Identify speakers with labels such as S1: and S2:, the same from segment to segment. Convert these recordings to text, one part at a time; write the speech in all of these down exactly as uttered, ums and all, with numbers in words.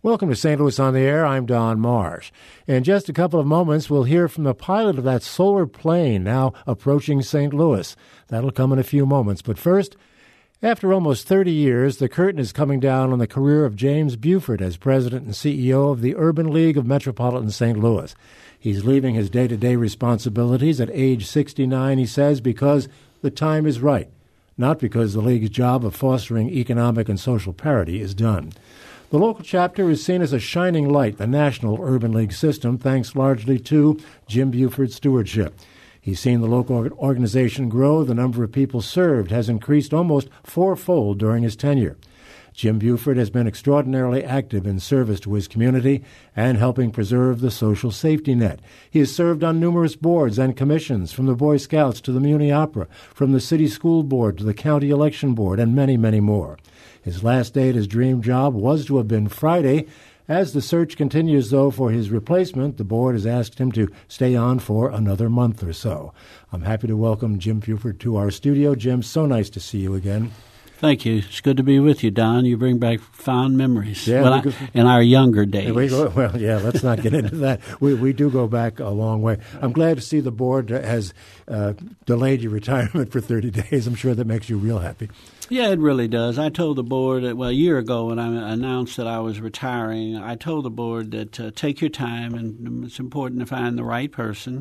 S1: Welcome to Saint Louis on the Air. I'm Don Marsh. In just a couple of moments, we'll hear from the pilot of that solar plane now approaching Saint Louis. That'll come in a few moments. But first, after almost thirty years, the curtain is coming down on the career of James Buford as president and C E O of the Urban League of Metropolitan Saint Louis. He's leaving his day-to-day responsibilities at age sixty-nine, he says, because the time is right, not because the League's job of fostering economic and social parity is done. The local chapter is seen as a shining light, the national Urban League system, thanks largely to Jim Buford's stewardship. He's seen the local organization grow. The number of people served has increased almost fourfold during his tenure. Jim Buford has been extraordinarily active in service to his community and helping preserve the social safety net. He has served on numerous boards and commissions, from the Boy Scouts to the Muni Opera, from the City School Board to the County Election Board, and many, many more. His last day at his dream job was to have been Friday. As the search continues, though, for his replacement, the board has asked him to stay on for another month or so. I'm happy to welcome Jim Buford to our studio. Jim, so nice to see you again.
S2: Thank you. It's good to be with you, Don. You bring back fond memories.
S1: Yeah,
S2: well,
S1: we
S2: I, in our younger days.
S1: We go, well, yeah, let's not get into that. We we do go back a long way. I'm glad to see the board has uh, delayed your retirement for thirty days. I'm sure that makes you real happy.
S2: Yeah, it really does. I told the board, that, well, a year ago when I announced that I was retiring, I told the board that uh, take your time, and it's important to find the right person.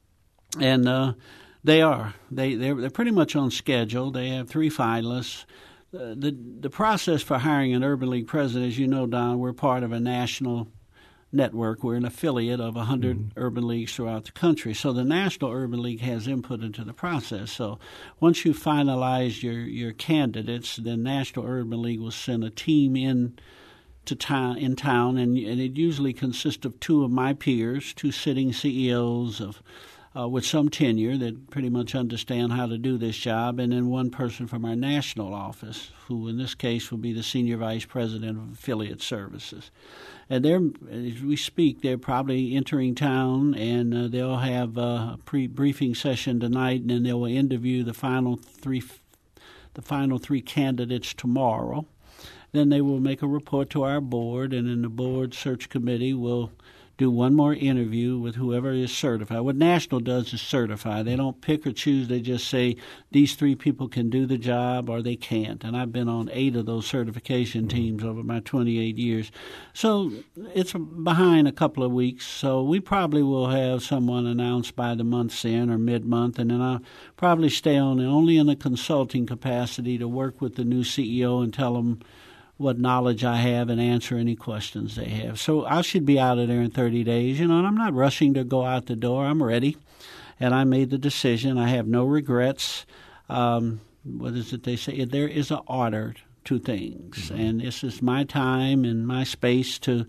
S2: And uh, they are. They, they're, they're pretty much on schedule. They have three finalists. Uh, the, the process for hiring an Urban League president, as you know, Don, we're part of a national network. We're an affiliate of one hundred mm-hmm. urban leagues throughout the country. So the National Urban League has input into the process. So once you finalize your, your candidates, the National Urban League will send a team in to town, in town, and, and it usually consists of two of my peers, two sitting C E Os of uh, with some tenure that pretty much understand how to do this job, and then one person from our national office, who in this case will be the Senior Vice President of Affiliate Services. And they're, as we speak, they're probably entering town, and uh, they'll have a pre-briefing session tonight, and then they will interview the final three, the final three candidates tomorrow. Then they will make a report to our board, and then the board search committee will do one more interview with whoever is certified. What National does is certify. They don't pick or choose. They just say these three people can do the job or they can't. And I've been on eight of those certification teams over my twenty-eight years. So it's behind a couple of weeks. So we probably will have someone announced by the month's end or mid-month, and then I'll probably stay on only in a consulting capacity to work with the new C E O and tell them what knowledge I have and answer any questions they have. So I should be out of there in thirty days, you know, and I'm not rushing to go out the door. I'm ready, and I made the decision. I have no regrets. Um, what is it they say? There is an order to things, mm-hmm. and this is my time and my space to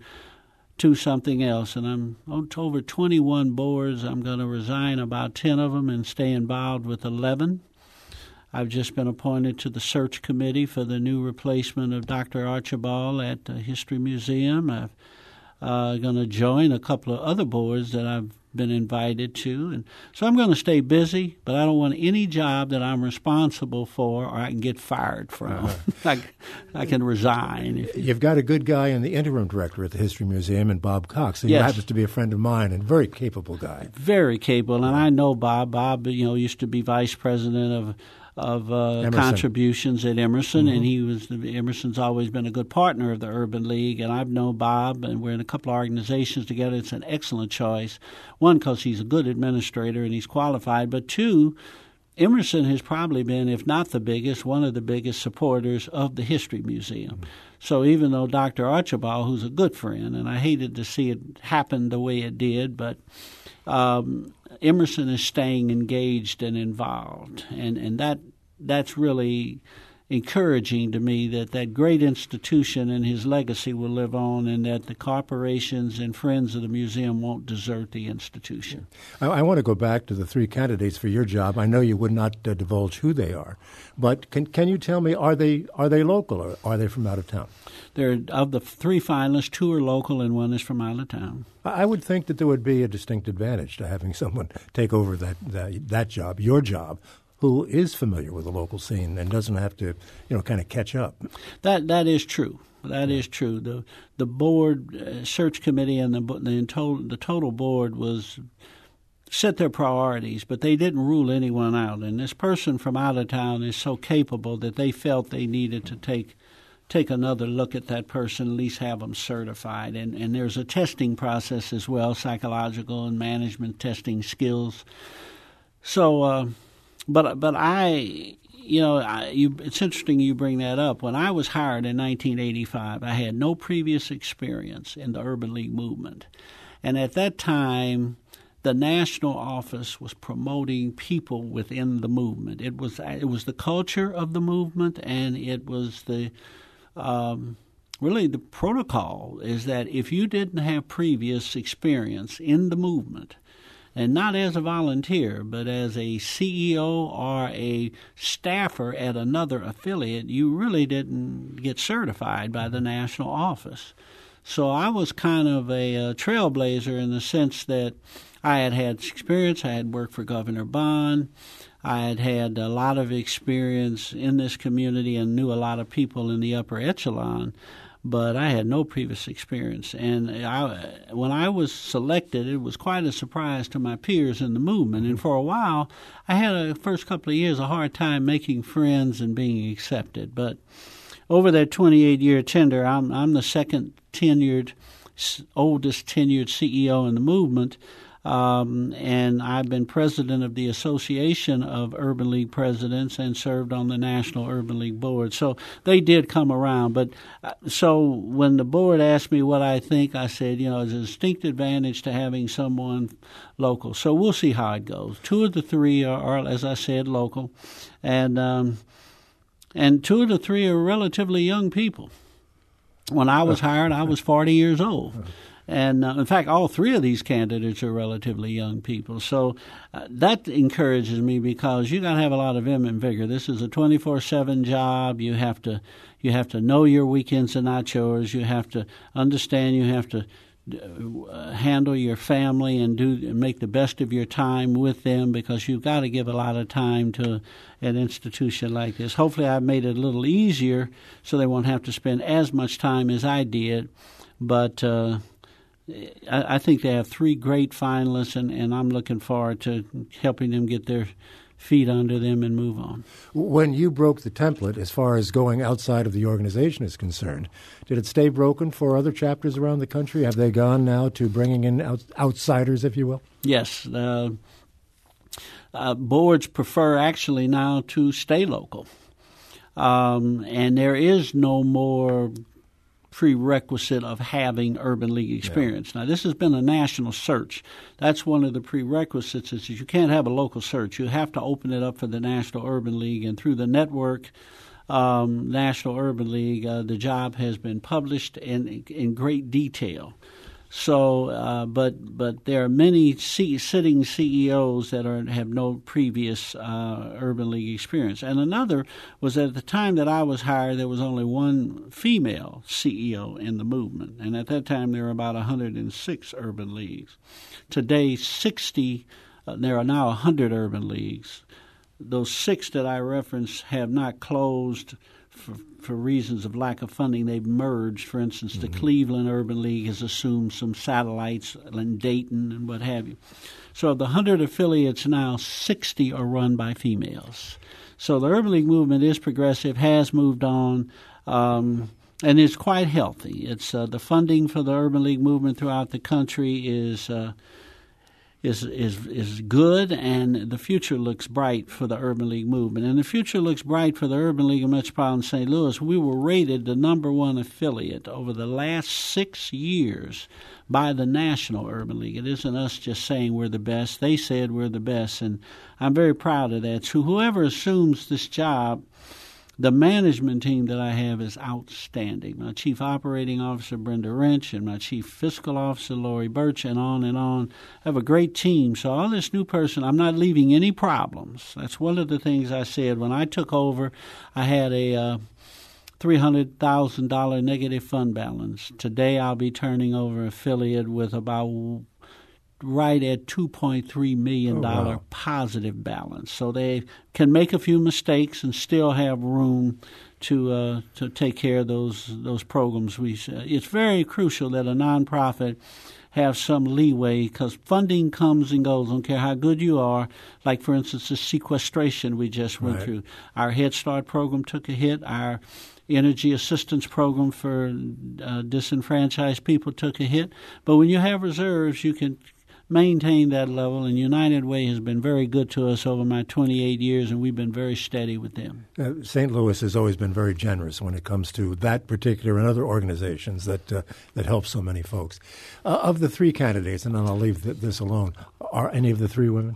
S2: do something else. And I'm on over twenty-one boards. I'm going to resign about ten of them and stay involved with eleven. I've just been appointed to the search committee for the new replacement of Doctor Archibald at the History Museum. I'm uh, going to join a couple of other boards that I've been invited to. And so I'm going to stay busy, but I don't want any job that I'm responsible for or I can get fired from. Uh-huh. I, I can resign. If you...
S1: You've got a good guy in the interim director at the History Museum, and Bob Cox, who
S2: yes.
S1: happens to be a friend of mine and a very capable guy.
S2: Very capable, and I know Bob. Bob, you know, used to be vice president of of uh, contributions at Emerson, mm-hmm. and he was Emerson's always been a good partner of the Urban League, and I've known Bob, and we're in a couple of organizations together. It's an excellent choice. One, because he's a good administrator and he's qualified, but two, Emerson has probably been, if not the biggest, one of the biggest supporters of the History Museum. Mm-hmm. So even though Doctor Archibald, who's a good friend, and I hated to see it happen the way it did, but um, Emerson is staying engaged and involved, and, and that that's really encouraging to me, that that great institution and his legacy will live on, and that the corporations and friends of the museum won't desert the institution.
S1: I, I want to go back to the three candidates for your job. I know you would not uh, divulge who they are, but can can you tell me, are they are they local or are they from out of town?
S2: There, of the three finalists, two are local and one is from out of town.
S1: I would think that there would be a distinct advantage to having someone take over that that, that job, your job, who is familiar with the local scene and doesn't have to, you know, kind of catch up.
S2: That that is true. That is true. The the board uh, search committee and the the total the total board was set their priorities, but they didn't rule anyone out. And this person from out of town is so capable that they felt they needed to take take another look at that person, at least have them certified. And and there's a testing process as well, psychological and management testing skills. So, uh, but but I. You know, I, you, it's interesting you bring that up. When I was hired in nineteen eighty-five, I had no previous experience in the Urban League movement. And at that time, the national office was promoting people within the movement. It was it was the culture of the movement, and it was the um, really the protocol is that if you didn't have previous experience in the movement, and not as a volunteer, but as a C E O or a staffer at another affiliate, you really didn't get certified by the national office. So I was kind of a, a trailblazer in the sense that I had had experience. I had worked for Governor Bond. I had had a lot of experience in this community and knew a lot of people in the upper echelon. But I had no previous experience. And I, when I was selected, it was quite a surprise to my peers in the movement. And for a while, I had a first couple of years a hard time making friends and being accepted. But over that twenty-eight year tenure, I'm, I'm the second tenured, oldest tenured C E O in the movement. Um, and I've been president of the Association of Urban League Presidents and served on the National Urban League Board. So they did come around. But uh, so when the board asked me what I think, I said, you know, it's a distinct advantage to having someone local. So we'll see how it goes. Two of the three are, are as I said, local. And, um, and two of the three are relatively young people. When I was hired, I was forty years old. And, uh, in fact, all three of these candidates are relatively young people. So uh, that encourages me because you got to have a lot of vim and vigor. This is a twenty-four seven job. You have to you have to know your weekends are not yours. You have to understand. You have to uh, handle your family and do make the best of your time with them because you've got to give a lot of time to an institution like this. Hopefully I've made it a little easier so they won't have to spend as much time as I did. But uh I think they have three great finalists, and, and I'm looking forward to helping them get their feet under them and move on.
S1: When you broke the template, as far as going outside of the organization is concerned, did it stay broken for other chapters around the country? Have they gone now to bringing in out, outsiders, if you will?
S2: Yes. Uh, uh, boards prefer actually now to stay local. Um, and there is no more prerequisite of having Urban League experience. Yeah. Now, this has been a national search. That's one of the prerequisites is that you can't have a local search. You have to open it up for the National Urban League, and through the network, um, National Urban League, uh, the job has been published in in great detail. So, uh, but but there are many C- sitting C E Os that are have no previous uh, Urban League experience. And another was that at the time that I was hired, there was only one female C E O in the movement. And at that time, there were about one hundred six Urban Leagues. Today, sixty, uh, there are now one hundred Urban Leagues. Those six that I referenced have not closed for, for reasons of lack of funding. They've merged. For instance, mm-hmm. the Cleveland Urban League has assumed some satellites in Dayton and what have you. So of the one hundred affiliates now, sixty are run by females. So the Urban League movement is progressive, has moved on, um, and is quite healthy. It's uh, the funding for the Urban League movement throughout the country is uh, is is is good, and the future looks bright for the Urban League movement. And the future looks bright for the Urban League of Metropolitan Saint Louis. We were rated the number one affiliate over the last six years by the National Urban League. It isn't us just saying we're the best. They said we're the best, and I'm very proud of that. So whoever assumes this job, the management team that I have is outstanding. My Chief Operating Officer, Brenda Wrench, and my Chief Fiscal Officer, Lori Birch, and on and on. I have a great team. So all this new person, I'm not leaving any problems. That's one of the things I said. When I took over, I had a uh, three hundred thousand dollars negative fund balance. Today I'll be turning over affiliate with about right at two point three million dollars
S1: oh, wow.
S2: positive balance. So they can make a few mistakes and still have room to uh, to take care of those those programs. We It's very crucial that a nonprofit have some leeway, because funding comes and goes. I don't care how good you are. Like, for instance, the sequestration we just went
S1: right.
S2: through. Our Head Start program took a hit. Our energy assistance program for uh, disenfranchised people took a hit. But when you have reserves, you can maintain that level, and United Way has been very good to us over my twenty-eight years, and we've been very steady with them.
S1: Uh, Saint Louis has always been very generous when it comes to that particular and other organizations that uh, that help so many folks. Uh, of the three candidates, and then I'll leave th- this alone, are any of the three women?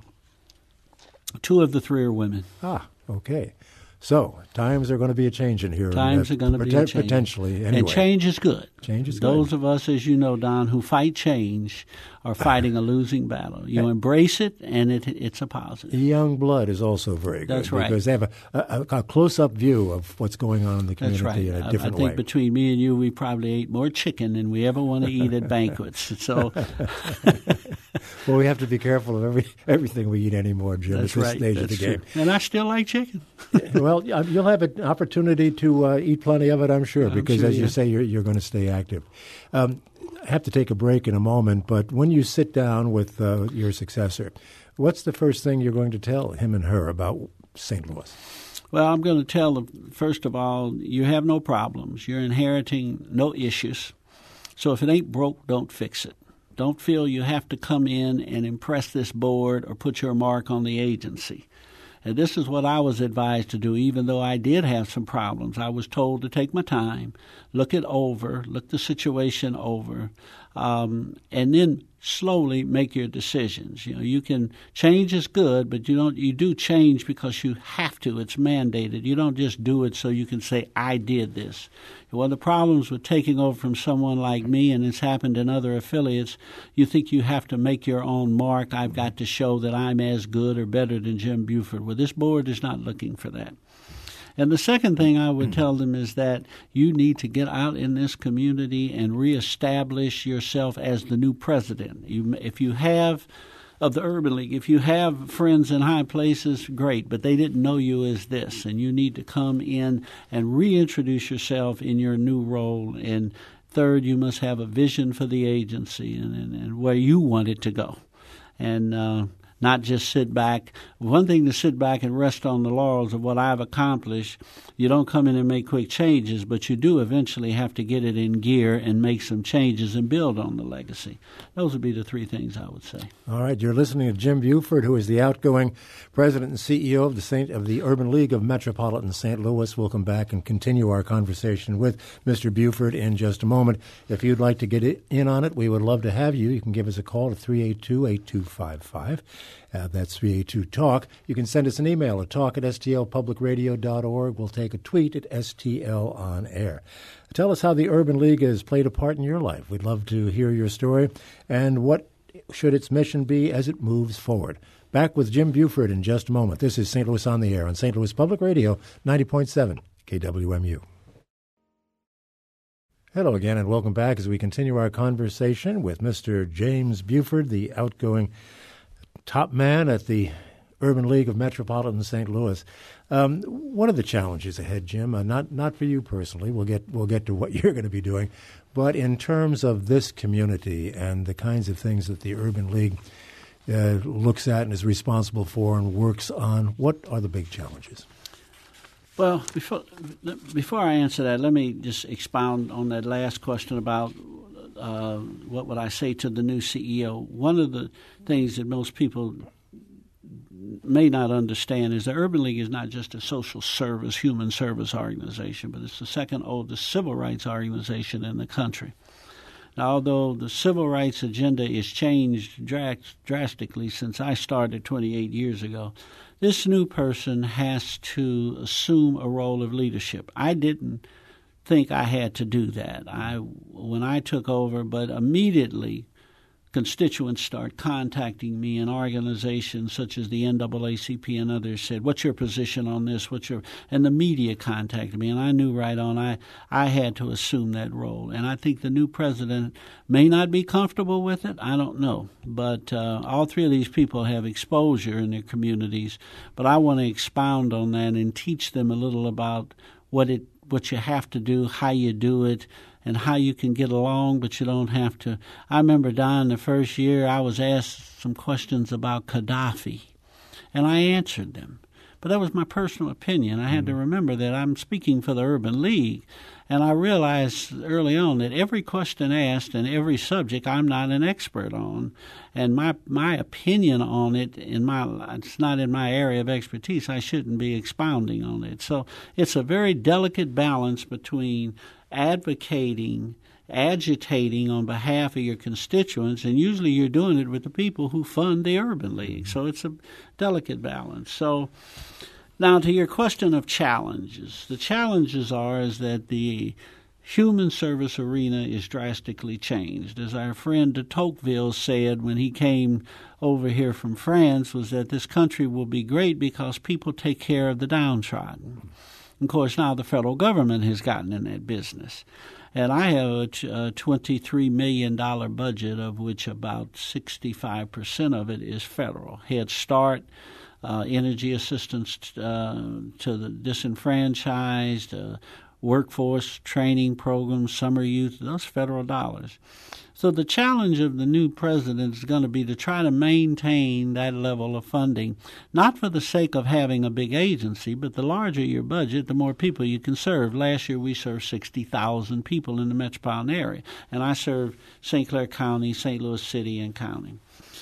S2: Two of the three are women.
S1: Ah, okay. So times are going to be a changing here.
S2: Times
S1: uh,
S2: are going to
S1: pot-
S2: be a changing.
S1: Potentially, anyway.
S2: And change is good.
S1: Change is
S2: Those
S1: good.
S2: of us, as you know, Don, who fight change are fighting a losing battle. You embrace it, and it it's a positive.
S1: Young blood is also very good.
S2: That's right.
S1: Because they have a, a, a close-up view of what's going on in the community
S2: That's right.
S1: in a
S2: I,
S1: different
S2: I think
S1: way.
S2: between me and you, we probably ate more chicken than we ever want to eat at banquets. So,
S1: well, we have to be careful of every everything we eat anymore, Jim,
S2: that's
S1: at this
S2: right.
S1: stage
S2: That's
S1: of the
S2: true.
S1: game.
S2: And I still like chicken.
S1: Well, you'll have an opportunity to uh, eat plenty of it, I'm sure,
S2: I'm
S1: because
S2: sure,
S1: as
S2: yeah.
S1: you say, you're, you're going to stay active. Um, I have to take a break in a moment, but when you sit down with uh, your successor, what's the first thing you're going to tell him and her about Saint Louis?
S2: Well, I'm going to tell them, first of all, you have no problems. You're inheriting no issues. So if it ain't broke, don't fix it. Don't feel you have to come in and impress this board or put your mark on the agency. And this is what I was advised to do, even though I did have some problems. I was told to take my time, look it over, look the situation over, um, and then slowly make your decisions. You know, you can change is good, but you don't. You do change because you have to. It's mandated. You don't just do it so you can say, I did this. One of the problems with taking over from someone like me, and it's happened in other affiliates, you think you have to make your own mark. I've got to show that I'm as good or better than Jim Buford. Well, this board is not looking for that. And the second thing I would tell them is that you need to get out in this community and reestablish yourself as the new president. You, if you have, of the Urban League, if you have friends in high places, great, but they didn't know you as this, and you need to come in and reintroduce yourself in your new role. And third, you must have a vision for the agency and, and, and where you want it to go. And uh, not just sit back. One thing to sit back and rest on the laurels of what I've accomplished. You don't come in and make quick changes, but you do eventually have to get it in gear and make some changes and build on the legacy. Those would be the three things I would say.
S1: All right, you're listening to Jim Buford, who is the outgoing president and C E O of the Saint of the Urban League of Metropolitan Saint Louis. We'll come back and continue our conversation with Mister Buford in just a moment. If you'd like to get in on it, we would love to have you. You can give us a call at three eight two, eight two five five. Uh, that's three eight two talk. You can send us an email at talk at s t l public radio dot org. We'll take a tweet at S T L on air. Tell us how the Urban League has played a part in your life. We'd love to hear your story and what should its mission be as it moves forward. Back with Jim Buford in just a moment. This is Saint Louis on the Air on Saint Louis Public Radio, ninety point seven K W M U. Hello again, and welcome back as we continue our conversation with Mister James Buford, the outgoing top man at the Urban League of Metropolitan Saint Louis. Um, one of the challenges ahead, Jim, uh, not not for you personally, we'll get we'll get to what you're going to be doing, but in terms of this community and the kinds of things that the Urban League uh, looks at and is responsible for and works on, what are the big challenges?
S2: Well, before before I answer that, let me just expound on that last question about uh, what would I say to the new C E O. One of the things that most people may not understand is the Urban League is not just a social service, human service organization, but it's the second oldest civil rights organization in the country. Now, although the civil rights agenda is changed dra- drastically since I started twenty-eight years ago, this new person has to assume a role of leadership. I didn't think I had to do that I when I took over, but immediately constituents start contacting me, and organizations such as the N double A C P and others said, "What's your position on this? What's your?" And the media contacted me, and I knew right on I I had to assume that role. And I think the new president may not be comfortable with it. I don't know, but uh, all three of these people have exposure in their communities. But I want to expound on that and teach them a little about what it what you have to do, how you do it, and how you can get along, but you don't have to. I remember, Don, the first year I was asked some questions about Gaddafi, and I answered them. But that was my personal opinion. I had to remember that I'm speaking for the Urban League, and I realized early on that every question asked and every subject I'm not an expert on, and my my opinion on it in my it's not in my area of expertise. I shouldn't be expounding on it. So it's a very delicate balance between advocating, agitating on behalf of your constituents, and usually you're doing it with the people who fund the Urban League. So it's a delicate balance. So now to your question of challenges. The challenges are is that the human service arena is drastically changed. As our friend de Tocqueville said when he came over here from France, was that this country will be great because people take care of the downtrodden. Of course, now the federal government has gotten in that business. And I have a twenty-three million dollars budget, of which about sixty-five percent of it is federal. Head Start, uh, energy assistance uh, to the disenfranchised, uh, workforce training programs, summer youth, those federal dollars. So the challenge of the new president is going to be to try to maintain that level of funding, not for the sake of having a big agency, but the larger your budget, the more people you can serve. Last year we served sixty thousand people in the metropolitan area, and I served Saint Clair County, Saint Louis City, and County.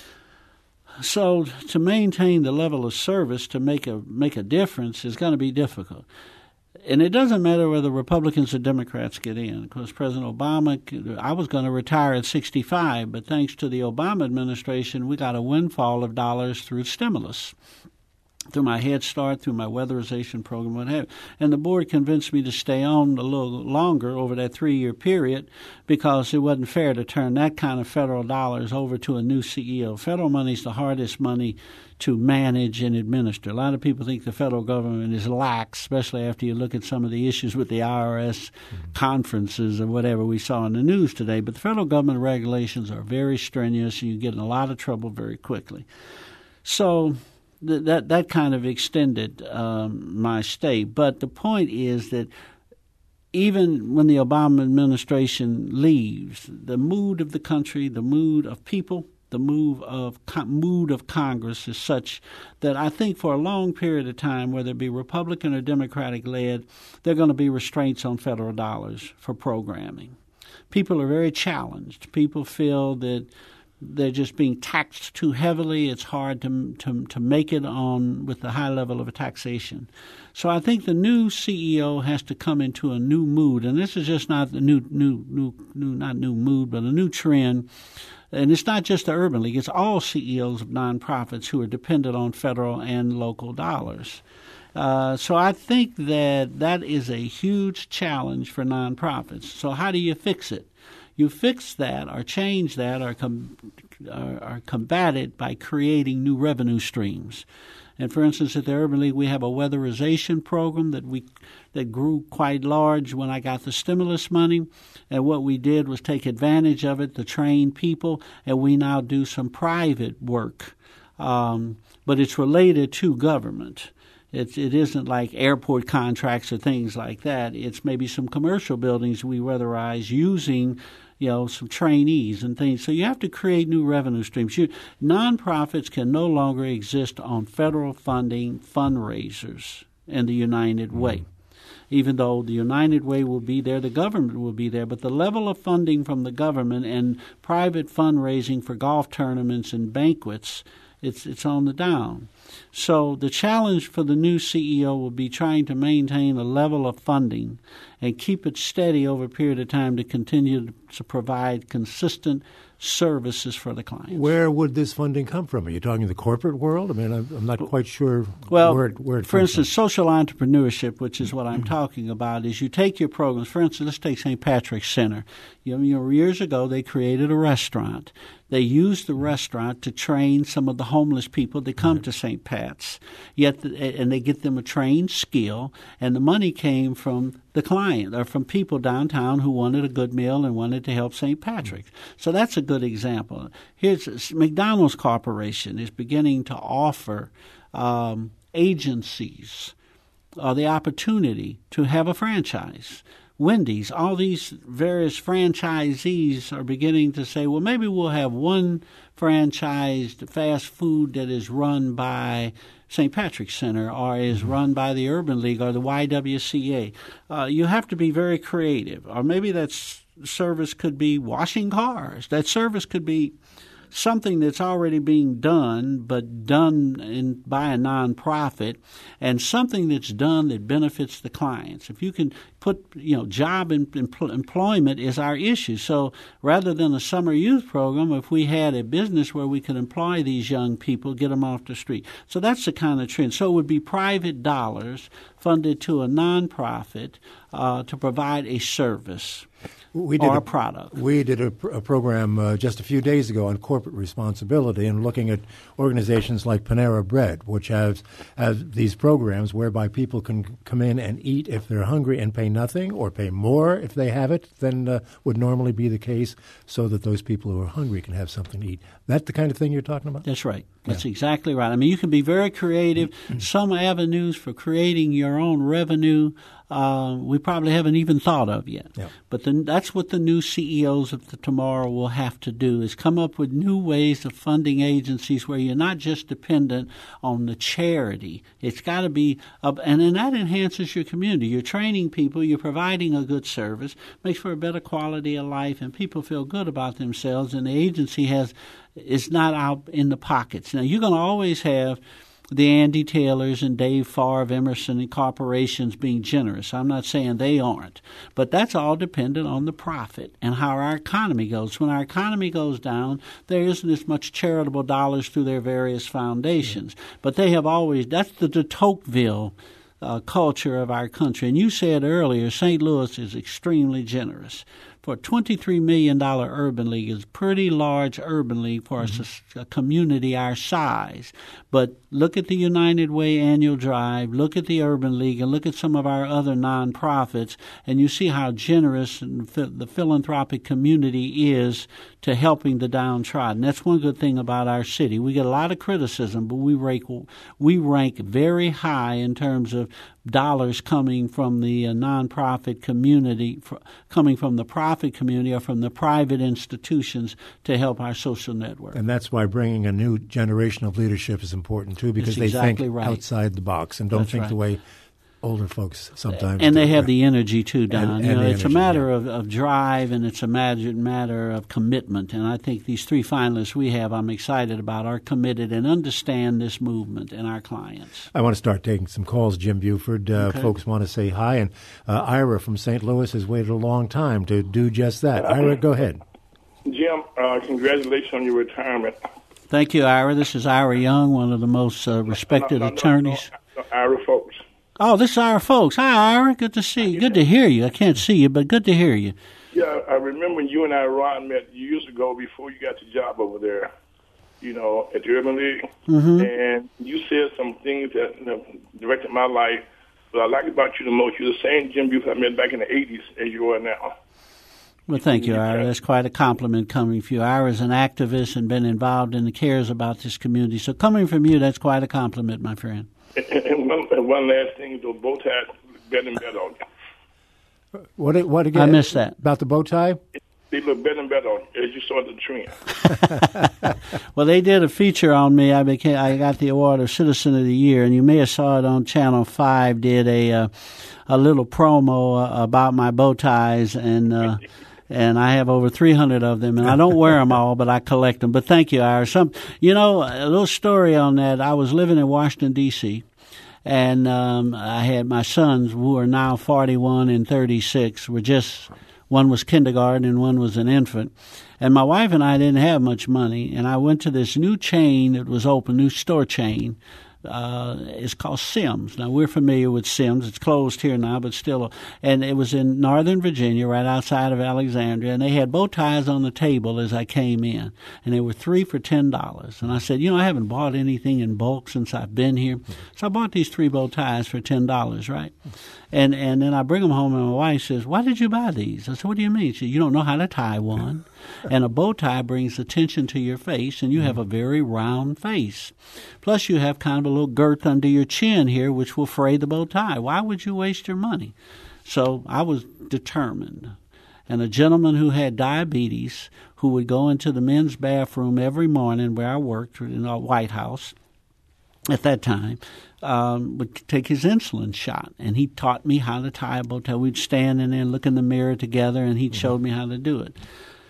S2: So to maintain the level of service to make a make a difference is going to be difficult. And it doesn't matter whether Republicans or Democrats get in, because President Obama, I was going to retire at sixty-five, but thanks to the Obama administration, we got a windfall of dollars through stimulus, through my Head Start, through my weatherization program, what have you. And the board convinced me to stay on a little longer over that three-year period because it wasn't fair to turn that kind of federal dollars over to a new C E O. Federal money is the hardest money to manage and administer. A lot of people think the federal government is lax, especially after you look at some of the issues with the I R S mm-hmm. conferences or whatever we saw in the news today. But the federal government regulations are very strenuous, and you get in a lot of trouble very quickly. So th- that that kind of extended um, my stay. But the point is that even when the Obama administration leaves, the mood of the country, the mood of people, the move of mood of Congress is such that I think for a long period of time, whether it be Republican or Democratic led, there are going to be restraints on federal dollars for programming. People are very challenged. People feel that they're just being taxed too heavily. It's hard to to to make it on with the high level of taxation. So I think the new C E O has to come into a new mood, and this is just not the new new new new not new mood, but a new trend. And it's not just the Urban League. It's all C E Os of nonprofits who are dependent on federal and local dollars. Uh, so I think that that is a huge challenge for nonprofits. So how do you fix it? You fix that or change that or, com- or, or combat it by creating new revenue streams. And for instance, at the Urban League, we have a weatherization program that we that grew quite large when I got the stimulus money. And what we did was take advantage of it to train people, and we now do some private work. Um, but it's related to government. It's, it isn't like airport contracts or things like that. It's maybe some commercial buildings we weatherize using, you know, some trainees and things. So you have to create new revenue streams. You, nonprofits can no longer exist on federal funding fundraisers in the United Way. Even though the United Way will be there, the government will be there, but the level of funding from the government and private fundraising for golf tournaments and banquets, it's it's on the down. So the challenge for the new C E O will be trying to maintain a level of funding and keep it steady over a period of time to continue to provide consistent services for the clients.
S1: Where would this funding come from? Are you talking the corporate world? I mean, I'm, I'm not quite sure
S2: well,
S1: where it, where it
S2: for
S1: comes
S2: instance,
S1: from.
S2: social entrepreneurship, which is what I'm talking about, is you take your programs. For instance, let's take Saint Patrick's Center. You know, you know, years ago, they created a restaurant. They used the restaurant to train some of the homeless people that come right. to Saint Pat's, yet the, and they get them a trained skill, and the money came from the client or from people downtown who wanted a good meal and wanted to help Saint Patrick's. Mm-hmm. So that's a good example. Here's McDonald's Corporation is beginning to offer um, agencies uh, the opportunity to have a franchise. Wendy's, all these various franchisees are beginning to say, well, maybe we'll have one franchised fast food that is run by Saint Patrick's Center or is run by the Urban League or the Y W C A. Uh, you have to be very creative. Or maybe that service could be washing cars. That service could be something that's already being done, but done in, by a nonprofit, and something that's done that benefits the clients. If you can put, you know, job and empl- employment is our issue. So rather than a summer youth program, if we had a business where we could employ these young people, get them off the street. So that's the kind of trend. So it would be private dollars funded to a nonprofit uh, to provide a service.
S1: We did
S2: or
S1: a,
S2: a product.
S1: We did a, a program uh, just a few days ago on corporate responsibility and looking at organizations like Panera Bread, which has, has these programs whereby people can come in and eat if they're hungry and pay nothing or pay more if they have it than uh, would normally be the case so that those people who are hungry can have something to eat. That the kind of thing you're talking about?
S2: That's right. That's
S1: yeah.
S2: exactly right. I mean, you can be very creative. Some avenues for creating your own revenue uh, we probably haven't even thought of yet.
S1: Yeah.
S2: But then that's what the new C E Os of the tomorrow will have to do, is come up with new ways of funding agencies where you're not just dependent on the charity. It's got to be, uh, and then that enhances your community. You're training people, you're providing a good service, makes for a better quality of life, and people feel good about themselves, and the agency has is not out in the pockets. Now, you're going to always have the Andy Taylors and Dave Farr of Emerson and corporations being generous. I'm not saying they aren't, but that's all dependent on the profit and how our economy goes. When our economy goes down, there isn't as much charitable dollars through their various foundations. Mm-hmm. But they have always, that's the de Tocqueville uh, culture of our country. And you said earlier, Saint Louis is extremely generous. For a twenty-three million dollars urban league is a pretty large urban league for mm-hmm. a, a community our size. But look at the United Way annual drive, look at the Urban League, and look at some of our other nonprofits, and you see how generous the philanthropic community is to helping the downtrodden. That's one good thing about our city. We get a lot of criticism, but we rank, we rank very high in terms of dollars coming from the uh, nonprofit community, fr- coming from the profit community or from the private institutions to help our social network.
S1: And that's why bringing a new generation of leadership is important, too, because
S2: that's
S1: they
S2: exactly
S1: think
S2: right.
S1: outside the box and don't
S2: that's
S1: think
S2: right.
S1: the way older folks sometimes
S2: and
S1: do.
S2: they have
S1: right.
S2: the energy, too, Don.
S1: And,
S2: you
S1: and
S2: know, it's
S1: energy,
S2: a matter
S1: yeah.
S2: of, of drive, and it's a matter, matter of commitment. And I think these three finalists we have I'm excited about are committed and understand this movement and our clients.
S1: I want to start taking some calls, Jim Buford. Uh,
S2: okay.
S1: Folks want to say hi. And uh, Ira from Saint Louis has waited a long time to do just that. Ira, go ahead.
S3: Jim, uh, congratulations on your retirement.
S2: Thank you, Ira. This is Ira Young, one of the most uh, respected
S3: no, no, no,
S2: attorneys.
S3: No, no, Ira folks.
S2: Oh, this is Ira folks. Hi, Ira. Good to see you. Good to hear you. I can't see you, but good to hear you.
S3: Yeah, I remember you and I, Ron, met years ago before you got the job over there, you know, at the Urban League. Mm-hmm. And you said some things that you know, directed my life. What I like about you the most, you're the same Jim Buford I met back in the eighties as you are now.
S2: Well, thank you, Ira. That's quite a compliment coming from you. Ira's an activist and been involved and cares about this community. So coming from you, that's quite a compliment, my friend.
S3: And, and, one, and one last thing, the bow tie better and better on you.
S1: What, what again?
S2: I missed that.
S1: About the bow tie?
S3: They look better and better on you, as you saw the trend.
S2: Well, they did a feature on me. I became, I got the award of Citizen of the Year, and you may have saw it on Channel five, did a uh, a little promo uh, about my bow ties, and uh, and I have over three hundred of them, and I don't wear them all, but I collect them. But thank you, Ira. Some, you know, a little story on that. I was living in Washington, D C, and um, I had my sons, who are now forty-one and thirty-six, were just, one was kindergarten and one was an infant. And my wife and I didn't have much money, and I went to this new chain that was open, new store chain. Uh, it's called Sims. Now, we're familiar with Sims. It's closed here now, but still. And it was in Northern Virginia, right outside of Alexandria, and they had bow ties on the table as I came in, and they were three for ten dollars. And I said, you know, I haven't bought anything in bulk since I've been here. So I bought these three bow ties for ten dollars, right? And and then I bring them home, and my wife says, why did you buy these? I said, what do you mean? She said, you don't know how to tie one. And a bow tie brings attention to your face, and you have a very round face. Plus, you have kind of a little girth under your chin here, which will fray the bow tie. Why would you waste your money? So I was determined. And a gentleman who had diabetes, who would go into the men's bathroom every morning where I worked in the White House at that time, um, would take his insulin shot. And he taught me how to tie a bow tie. We'd stand in there and look in the mirror together, and he mm-hmm. showed me how to do it.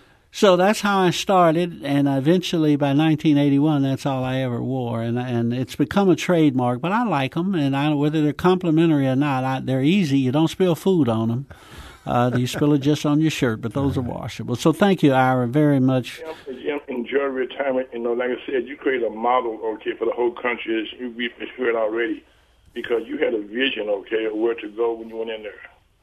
S2: So that's how I started, and eventually by nineteen eighty-one, that's all I ever wore, and and it's become a trademark. But I like them, and I, whether they're complimentary or not, I, they're easy. You don't spill food on them. Uh, you spill it just on your shirt, but those are washable. So thank you, Ira, very much.
S3: Jim, enjoy retirement. You know, like I said, you create a model, okay, for the whole country, as you, we've heard already, because you had a vision, okay, of where to go when you went in there.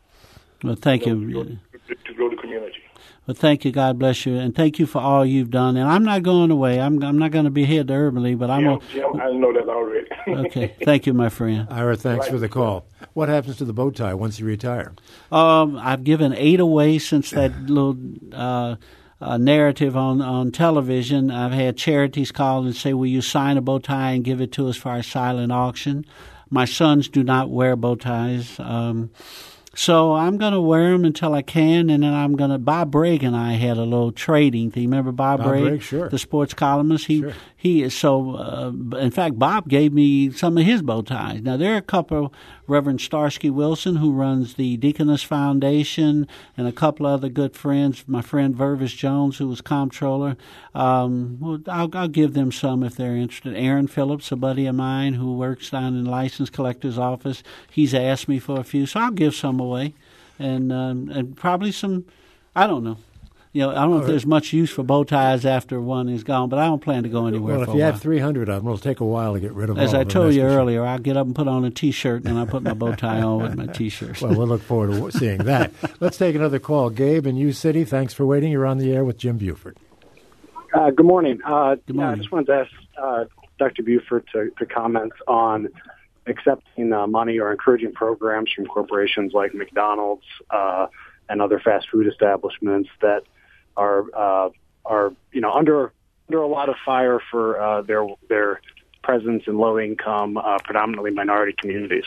S2: Well, thank you.
S3: you. Know, to, go, to grow the community.
S2: Well, thank you. God bless you, and thank you for all you've done. And I'm not going away. I'm I'm not going to be here to Urban League, but I'm.
S3: Jim, Jim, I know that already.
S2: Okay. Thank you, my friend.
S1: Ira, thanks right. for the call. What happens to the bow tie once you retire?
S2: Um, I've given eight away since that little uh, uh, narrative on, on television. I've had charities call and say, will you sign a bow tie and give it to us for our silent auction? My sons do not wear bow ties. Um So I'm going to wear them until I can, and then I'm going to. Bob Bragg and I had a little trading thing. Remember Bob,
S1: Bob
S2: Bragg,
S1: Bragg, sure.
S2: the sports columnist? He
S1: sure.
S2: he is so. Uh, in fact, Bob gave me some of his bow ties. Now there are a couple. Reverend Starsky Wilson, who runs the Deaconess Foundation, and a couple other good friends. My friend Vervis Jones, who was comptroller. Um, well, I'll, I'll give them some if they're interested. Aaron Phillips, a buddy of mine who works down in the license collector's office, he's asked me for a few, so I'll give some away, and um, and probably some. I don't know. You know, I don't know if there's much use for bow ties after one is gone, but I don't plan to go anywhere
S1: well,
S2: for
S1: if you
S2: a
S1: have
S2: while.
S1: three hundred of them, it'll take a while to get rid of
S2: As
S1: all
S2: I
S1: of them.
S2: told you
S1: sure.
S2: earlier, I'll get up and put on a T-shirt, and I'll put my bow tie on with my T-shirt.
S1: Well, we'll look forward to seeing that. Let's take another call. Gabe in U City, thanks for waiting. You're on the air with Jim Buford.
S4: Uh, good morning. Uh,
S2: good morning.
S4: Yeah, I just wanted to ask uh, Doctor Buford to, to comment on accepting uh, money or encouraging programs from corporations like McDonald's uh, and other fast food establishments that are uh, are you know under under a lot of fire for uh, their their presence in low income, uh, predominantly minority communities.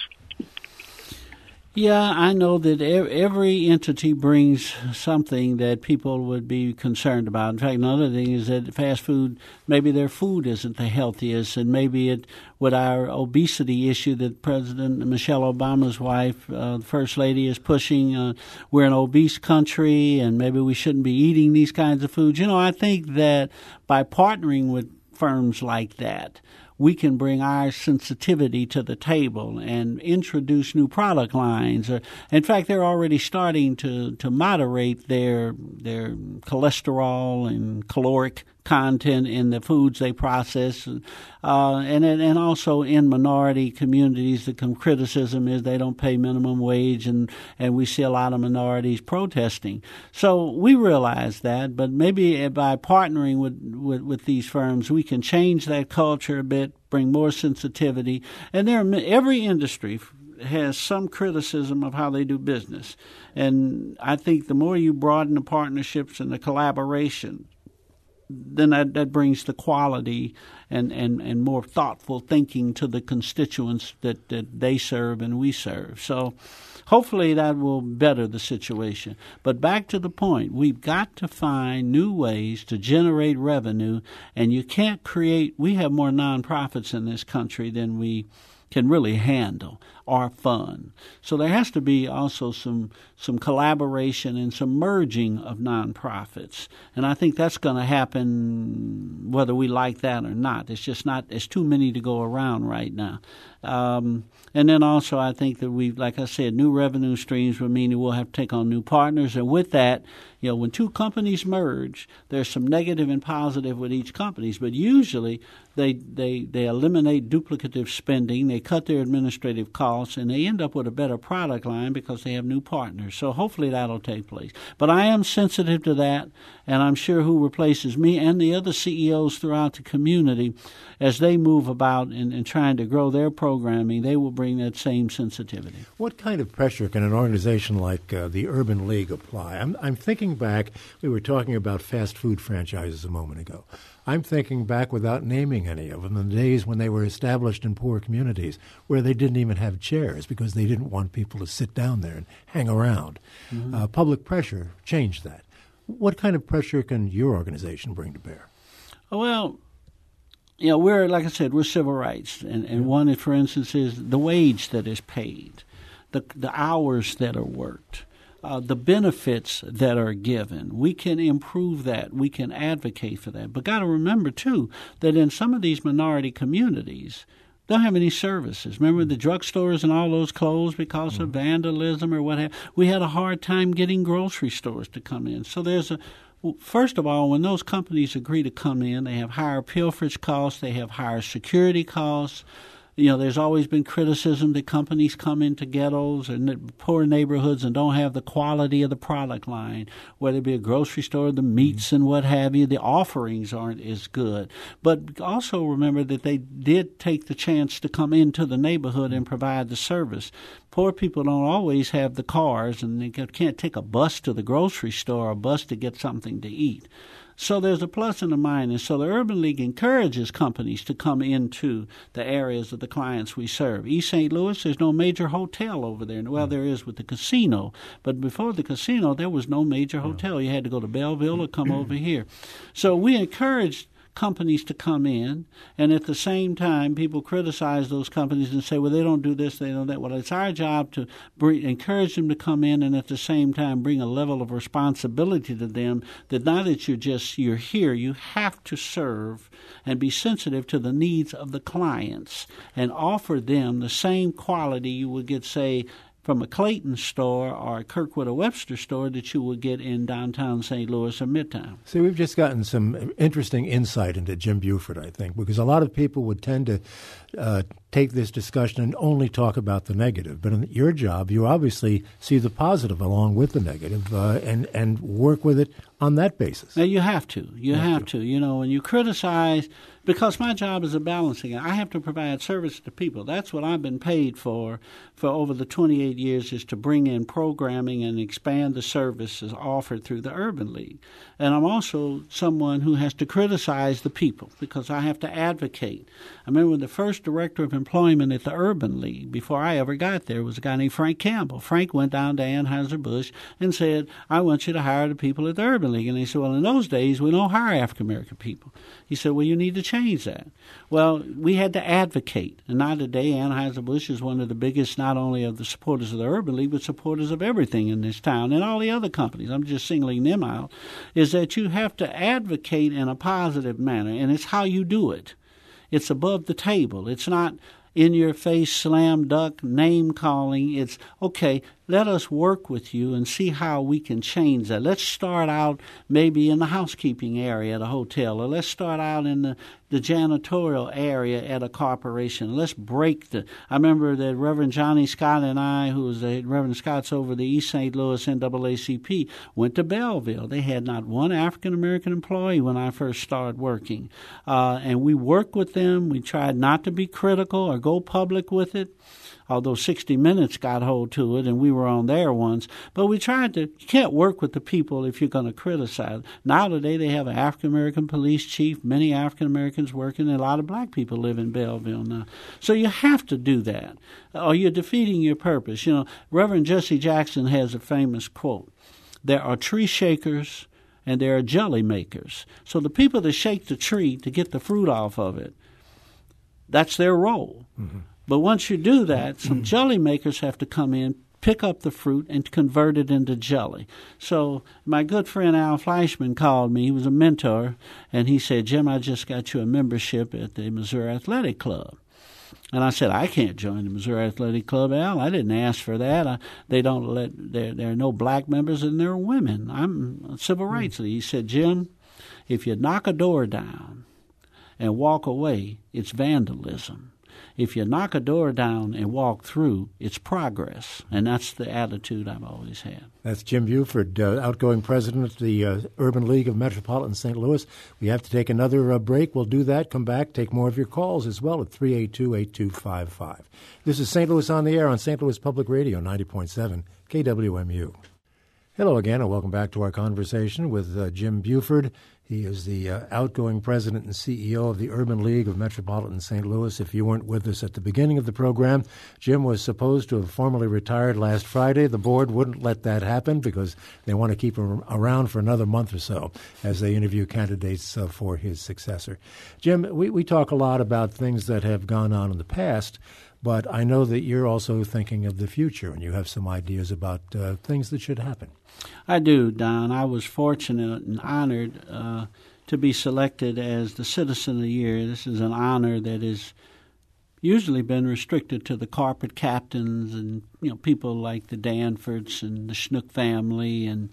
S2: Yeah, I know that every entity brings something that people would be concerned about. In fact, another thing is that fast food, maybe their food isn't the healthiest, and maybe it, with our obesity issue that President Michelle Obama's wife, uh, the First Lady, is pushing, uh, we're an obese country, and maybe we shouldn't be eating these kinds of foods. You know, I think that by partnering with firms like that, we can bring our sensitivity to the table and introduce new product lines. In fact, they're already starting to, to moderate their their cholesterol and caloric content in the foods they process, uh, and and also in minority communities, the criticism is they don't pay minimum wage, and, and we see a lot of minorities protesting. So we realize that, but maybe by partnering with, with, with these firms, we can change that culture a bit, bring more sensitivity, and there are, every industry has some criticism of how they do business, and I think the more you broaden the partnerships and the collaboration, then that, that brings the quality and, and, and more thoughtful thinking to the constituents that, that they serve and we serve. So hopefully that will better the situation. But back to the point, we've got to find new ways to generate revenue, and you can't create – we have more nonprofits in this country than we can really handle. are fun. So there has to be also some some collaboration and some merging of nonprofits. And I think that's going to happen whether we like that or not. It's just not, there's too many to go around right now. Um, and then also I think that we, like I said, new revenue streams will mean that we'll have to take on new partners. And with that, you know, when two companies merge, there's some negative and positive with each company. But usually they, they, they eliminate duplicative spending, they cut their administrative costs, and they end up with a better product line because they have new partners. So hopefully that'll take place. But I am sensitive to that, and I'm sure who replaces me and the other C E Os throughout the community, as they move about and, and trying to grow their programming, they will bring that same sensitivity.
S1: What kind of pressure can an organization like uh, the Urban League apply? I'm, I'm thinking back, we were talking about fast food franchises a moment ago. I'm thinking back, without naming any of them, the days when they were established in poor communities where they didn't even have chairs because they didn't want people to sit down there and hang around. Mm-hmm. Uh, public pressure changed that. What kind of pressure can your organization bring to bear?
S2: Well, you know, we're, like I said, we're civil rights. And, and one, for instance, is the wage that is paid, the the hours that are worked. Uh, the benefits that are given. We can improve that. We can advocate for that. But got to remember, too, that in some of these minority communities, they don't have any services. Remember the drugstores and all those closed because mm-hmm. of vandalism or what have you? We had a hard time getting grocery stores to come in. So there's a well, first of all, when those companies agree to come in, they have higher pilferage costs, they have higher security costs. You know, there's always been criticism that companies come into ghettos and poor neighborhoods and don't have the quality of the product line, whether it be a grocery store, the meats and what have you. The offerings aren't as good. But also remember that they did take the chance to come into the neighborhood and provide the service. Poor people don't always have the cars, and they can't take a bus to the grocery store or a bus to get something to eat. So there's a plus and a minus. So the Urban League encourages companies to come into the areas of the clients we serve. East Saint Louis, there's no major hotel over there. Well, there is with the casino. But before the casino, there was no major hotel. You had to go to Belleville or come over here. So we encourage companies to come in, and at the same time, people criticize those companies and say, well, they don't do this, they don't that. Well, it's our job to bring, encourage them to come in, and at the same time bring a level of responsibility to them that now that you're just, you're here, you have to serve and be sensitive to the needs of the clients and offer them the same quality you would get, say, from a Clayton store or a Kirkwood or Webster store that you would get in downtown Saint Louis or Midtown.
S1: See, we've just gotten some interesting insight into Jim Buford, I think, because a lot of people would tend to uh, take this discussion and only talk about the negative. But in your job, you obviously see the positive along with the negative uh, and, and work with it on that basis.
S2: Now, you have to. You, you have, have to. to. You know, when you criticize, because my job is a balancing act. I have to provide service to people. That's what I've been paid for for over the twenty-eight years, is to bring in programming and expand the services offered through the Urban League. And I'm also someone who has to criticize the people because I have to advocate. I remember the first director of employment at the Urban League, before I ever got there, was a guy named Frank Campbell. Frank went down to Anheuser-Busch and said, I want you to hire the people at the Urban League. And they said, well, in those days, we don't hire African-American people. He said, well, you need to change that. Well, we had to advocate. And now today, Anheuser-Busch is one of the biggest, not only of the supporters of the Urban League, but supporters of everything in this town and all the other companies. I'm just singling them out, is that you have to advocate in a positive manner, and it's how you do it. It's above the table. It's not in-your-face, slam-dunk, name-calling. It's, okay, let us work with you and see how we can change that. Let's start out maybe in the housekeeping area at a hotel, or let's start out in the, the janitorial area at a corporation. Let's break the – I remember that Reverend Johnny Scott and I, who was the Reverend Scott's over the East Saint Louis N double A C P, went to Belleville. They had not one African-American employee when I first started working. Uh, and we worked with them. We tried not to be critical or go public with it, although sixty minutes got hold to it, and we were on there once. But we tried to – you can't work with the people if you're going to criticize. Now today they have an African-American police chief, many African-Americans working, and a lot of black people live in Belleville now. So you have to do that, or you're defeating your purpose. You know, Reverend Jesse Jackson has a famous quote, there are tree shakers and there are jelly makers. So the people that shake the tree to get the fruit off of it, that's their role. Mm-hmm. But once you do that, some jelly makers have to come in, pick up the fruit, and convert it into jelly. So my good friend Al Fleischman called me. He was a mentor, and he said, Jim, I just got you a membership at the Missouri Athletic Club. And I said, I can't join the Missouri Athletic Club, Al. I didn't ask for that. I, they don't let, there, there are no black members and there are women. I'm civil rights. Mm. He said, Jim, if you knock a door down and walk away, it's vandalism. If you knock a door down and walk through, it's progress. And that's the attitude I've always had.
S1: That's Jim Buford, uh, outgoing president of the uh, Urban League of Metropolitan Saint Louis. We have to take another uh, break. We'll do that. Come back, take more of your calls as well at three eight two, eight two five five. This is Saint Louis on the Air on Saint Louis Public Radio, ninety point seven K W M U. Hello again, and welcome back to our conversation with uh, Jim Buford. He is the uh, outgoing president and C E O of the Urban League of Metropolitan Saint Louis. If you weren't with us at the beginning of the program, Jim was supposed to have formally retired last Friday. The board wouldn't let that happen because they want to keep him around for another month or so as they interview candidates uh, for his successor. Jim, we, we talk a lot about things that have gone on in the past, but I know that you're also thinking of the future, and you have some ideas about uh, things that should happen.
S2: I do, Don. I was fortunate and honored uh, to be selected as the Citizen of the Year. This is an honor that has usually been restricted to the carpet captains and, you know, people like the Danfords and the Schnook family and,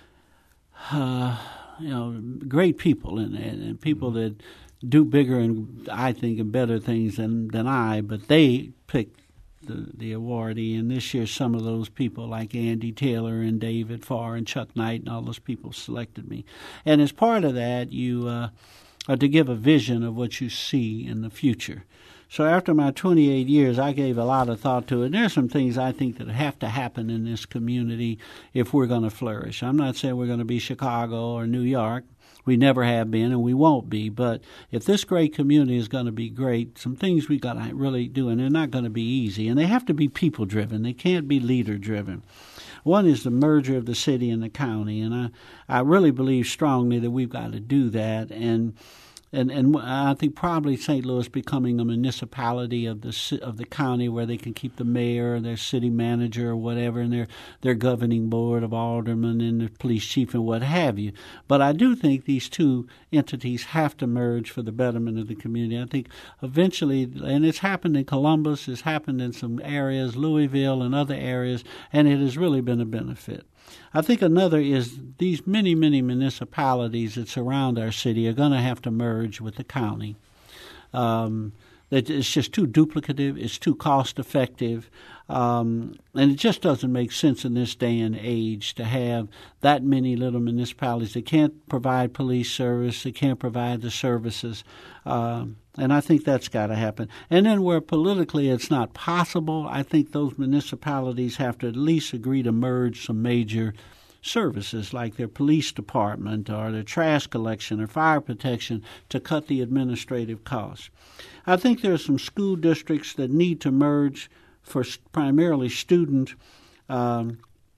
S2: uh, you know, great people and, and people that do bigger and, I think, and better things than, than I, but they pick the, the awardee. And this year some of those people like Andy Taylor and David Farr and Chuck Knight and all those people selected me. And as part of that, you uh, are to give a vision of what you see in the future. So after my twenty-eight years, I gave a lot of thought to it. And there's some things I think that have to happen in this community if we're going to flourish. I'm not saying we're going to be Chicago or New York. We never have been, and we won't be. But if this great community is going to be great, some things we got to really do, and they're not going to be easy. And they have to be people-driven. They can't be leader-driven. One is the merger of the city and the county, and I, I really believe strongly that we've got to do that. And And and I think probably Saint Louis becoming a municipality of the of the county where they can keep the mayor, their city manager, or whatever, and their their governing board of aldermen and the police chief and what have you. But I do think these two entities have to merge for the betterment of the community. I think eventually, and it's happened in Columbus, it's happened in some areas, Louisville and other areas, and it has really been a benefit. I think another is these many, many municipalities that surround our city are going to have to merge with the county. Um, it's just too duplicative. It's too cost-effective. Um, and it just doesn't make sense in this day and age to have that many little municipalities that can't provide police service, they can't provide the services. Um, and I think that's got to happen. And then where politically it's not possible, I think those municipalities have to at least agree to merge some major services like their police department or their trash collection or fire protection to cut the administrative costs. I think there are some school districts that need to merge for primarily student um,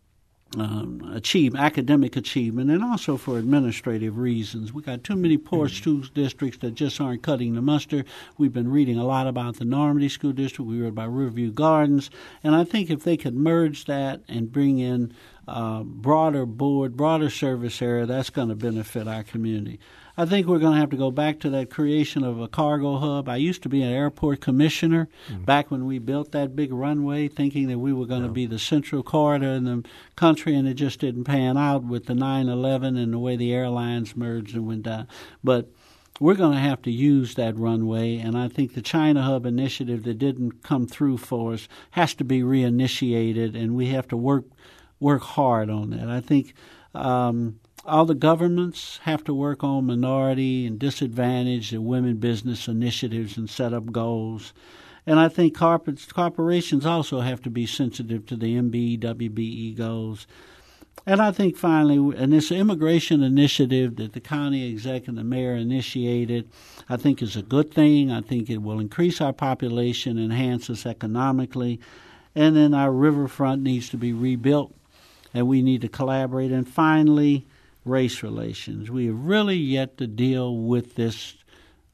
S2: um, achieve, academic achievement and also for administrative reasons. We got too many poor mm-hmm. school districts that just aren't cutting the muster. We've been reading a lot about the Normandy School District. We read about Riverview Gardens. And I think if they could merge that and bring in uh, broader board, broader service area, that's going to benefit our community. I think we're going to have to go back to that creation of a cargo hub. I used to be an airport commissioner mm-hmm. back when we built that big runway, thinking that we were going yeah. to be the central corridor in the country, and it just didn't pan out with the nine eleven and the way the airlines merged and went down. But we're going to have to use that runway, and I think the China Hub initiative that didn't come through for us has to be reinitiated, and we have to work work hard on that. I think um, all the governments have to work on minority and disadvantaged and women business initiatives and set up goals. And I think corporates, corporations also have to be sensitive to the M B E, W B E goals. And I think finally, and this immigration initiative that the county exec and the mayor initiated, I think is a good thing. I think it will increase our population, enhance us economically. And then our riverfront needs to be rebuilt, and we need to collaborate. And finally, race relations. We have really yet to deal with this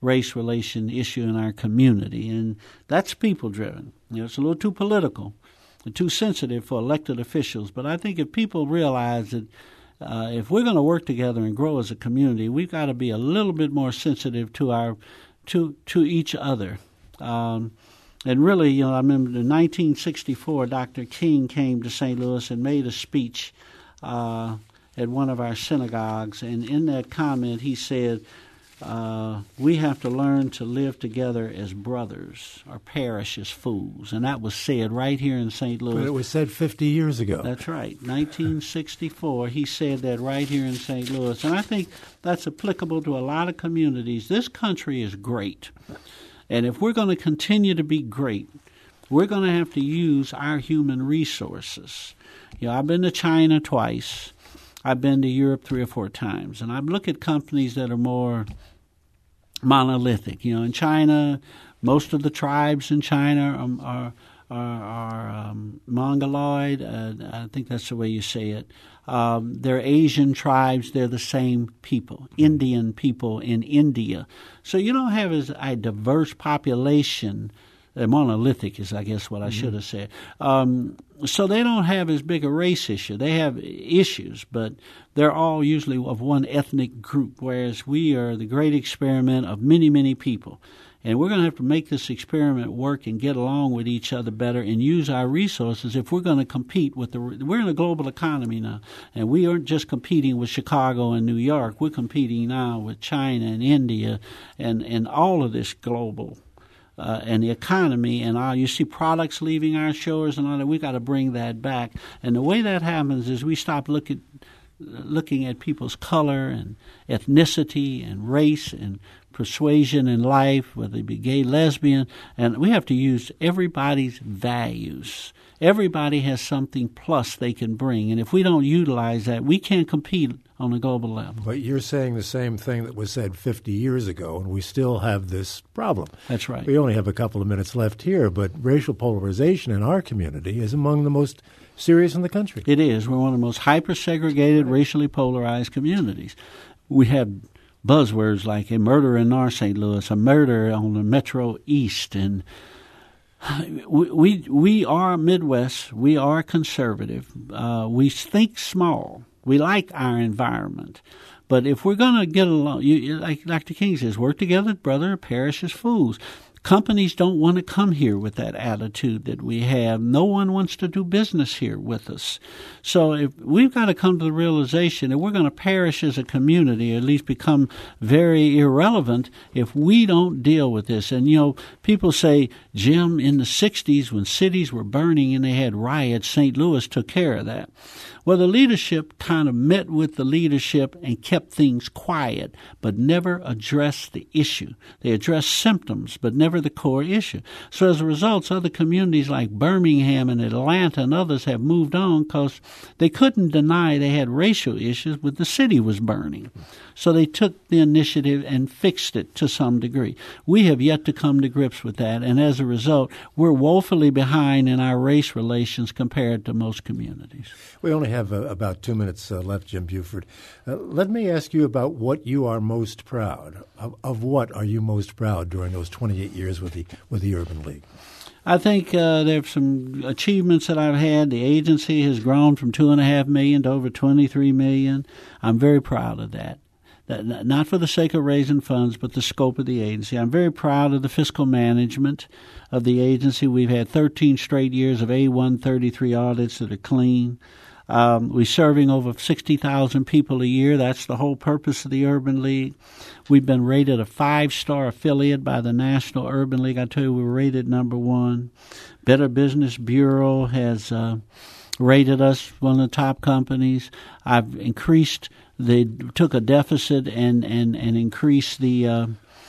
S2: race relation issue in our community, and that's people-driven. You know, it's a little too political, too sensitive for elected officials. But I think if people realize that uh, if we're going to work together and grow as a community, we've got to be a little bit more sensitive to our to to each other. Um, and really, you know, I remember in nineteen sixty-four, Doctor King came to Saint Louis and made a speech uh, at one of our synagogues, and in that comment he said, Uh, we have to learn to live together as brothers or perish as fools. And that was said right here in Saint Louis.
S1: But it was said fifty years ago.
S2: That's right. nineteen sixty-four, he said that right here in Saint Louis. And I think that's applicable to a lot of communities. This country is great. And if we're going to continue to be great, we're going to have to use our human resources. You know, I've been to China twice. I've been to Europe three or four times. And I look at companies that are more monolithic. You know, in China, most of the tribes in China are are, are, are um, Mongoloid. Uh, I think that's the way you say it. Um, they're Asian tribes. They're the same people, Indian people in India. So you don't have as a diverse population. Uh, monolithic is, I guess, what I mm-hmm. should have said. Um, so they don't have as big a race issue. They have issues, but they're all usually of one ethnic group, whereas we are the great experiment of many, many people. And we're going to have to make this experiment work and get along with each other better and use our resources if we're going to compete with the – we're in a global economy now, and we aren't just competing with Chicago and New York. We're competing now with China and India and, and all of this global Uh, and the economy, and all, you see products leaving our shores and all that. We've got to bring that back. And the way that happens is we stop look at, looking at people's color and ethnicity and race and persuasion in life, whether they be gay, lesbian, and we have to use everybody's values. Everybody has something plus they can bring, and if we don't utilize that, we can't compete on a global level.
S1: But you're saying the same thing that was said fifty years ago, and we still have this problem.
S2: That's right.
S1: We only have a couple of minutes left here, but racial polarization in our community is among the most serious in the country.
S2: It is. We're one of the most hyper-segregated, racially polarized communities. We have buzzwords like a murder in North Saint Louis, a murder on the Metro East, and we we, we are Midwest. We are conservative. Uh, we think small. We like our environment. But if we're going to get along, you, like Doctor King says, work together, brother, perish as fools. Companies don't want to come here with that attitude that we have. No one wants to do business here with us. So if we've got to come to the realization that we're going to perish as a community, or at least become very irrelevant if we don't deal with this. And, you know, people say, Jim, in the sixties when cities were burning and they had riots, Saint Louis took care of that. Well, the leadership kind of met with the leadership and kept things quiet, but never addressed the issue. They addressed symptoms, but never the core issue. So as a result, other communities like Birmingham and Atlanta and others have moved on because they couldn't deny they had racial issues, but the city was burning. So they took the initiative and fixed it to some degree. We have yet to come to grips with that, and as a result, we're woefully behind in our race relations compared to most communities.
S1: We only have uh, about two minutes uh, left, Jim Buford. Uh, let me ask you about what you are most proud of. Of what are you most proud during those twenty-eight years with the with the Urban League?
S2: I think uh, there are some achievements that I've had. The agency has grown from two and a half million to over twenty-three million. I'm very proud of that. That, not for the sake of raising funds, but the scope of the agency. I'm very proud of the fiscal management of the agency. We've had thirteen straight years of A one thirty-three audits that are clean. Um, we're serving over sixty thousand people a year. That's the whole purpose of the Urban League. We've been rated a five-star affiliate by the National Urban League. I tell you, we were rated number one. Better Business Bureau has uh, rated us one of the top companies. I've increased the took a deficit and and and increased the uh,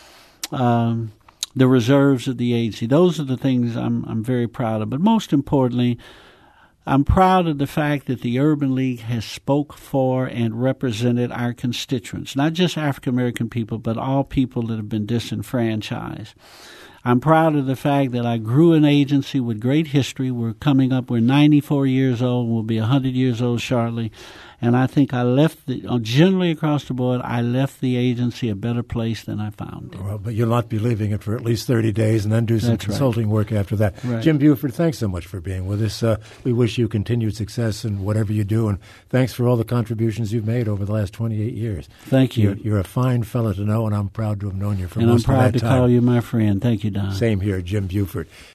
S2: um, the reserves of the agency. Those are the things I'm I'm very proud of. But most importantly, I'm proud of the fact that the Urban League has spoke for and represented our constituents, not just African American people, but all people that have been disenfranchised. I'm proud of the fact that I grew an agency with great history. We're coming up, we're ninety-four years old, we'll be one hundred years old shortly. And I think I left, the, generally across the board, I left the agency a better place than I found it.
S1: Well, but you'll not be leaving it for at least thirty days and then do some
S2: That's
S1: consulting
S2: right.
S1: work after that.
S2: Right.
S1: Jim Buford, thanks so much for being with us. Uh, we wish you continued success in whatever you do, and thanks for all the contributions you've made over the last twenty-eight years.
S2: Thank you.
S1: You're, you're a fine fellow to know, and I'm proud to have known you for
S2: and
S1: most
S2: I'm
S1: of that
S2: proud to
S1: time.
S2: call you my friend. Thank you, Don.
S1: Same here, Jim Buford.